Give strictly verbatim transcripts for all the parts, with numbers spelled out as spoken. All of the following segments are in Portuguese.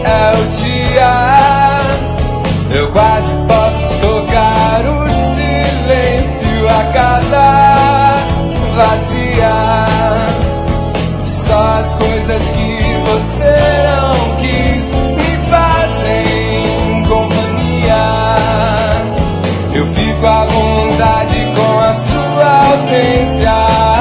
é o dia. Eu quase posso tocar o silêncio, a casa vazia. Só as coisas que você não quis me fazem companhia. Eu fico à vontade com a sua ausência.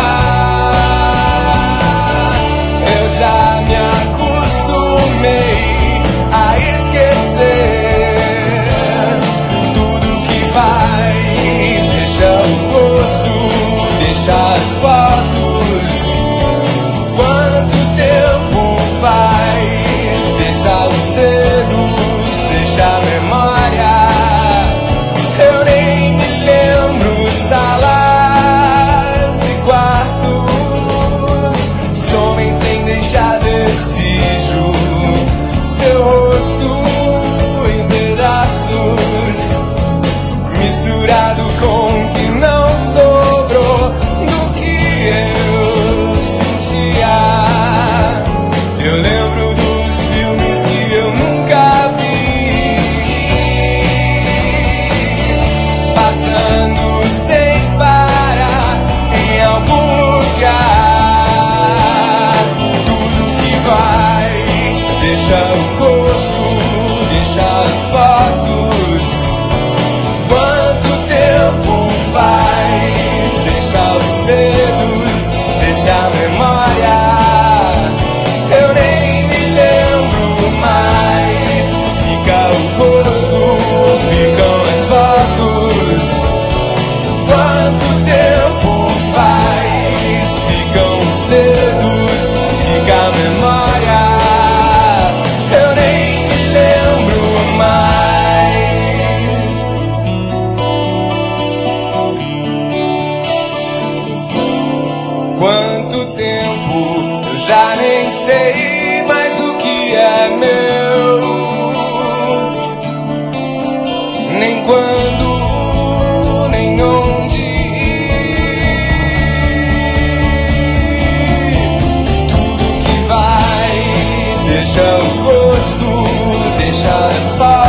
Eu já me acostumei a esquecer tudo que vai. Deixa o rosto, deixa as fotos. Quanto tempo faz? Deixa os dedos, deixa a memória. Eu nem me lembro salas e quartos. Somem sem deixar vestígio. Seu rosto em pedaços, misturado com o que não sobrou do que eu sentia. Eu lembro dos filmes que eu nunca vi, passando sem parar em algum lugar. Tudo que vai, deixa o rosto, deixa as fotos. Quanto tempo faz? Deixa os dedos, deixa a memória. Eu nem me lembro mais. Fica o rosto, ficam as fotos. Quanto tempo faz? Ficam os dedos, fica a memória. Eu nem me lembro mais. Quanto tempo eu já nem sei mais o que é meu, nem quando, nem onde ir. Tudo que vai, deixa o rosto, deixa as fotos.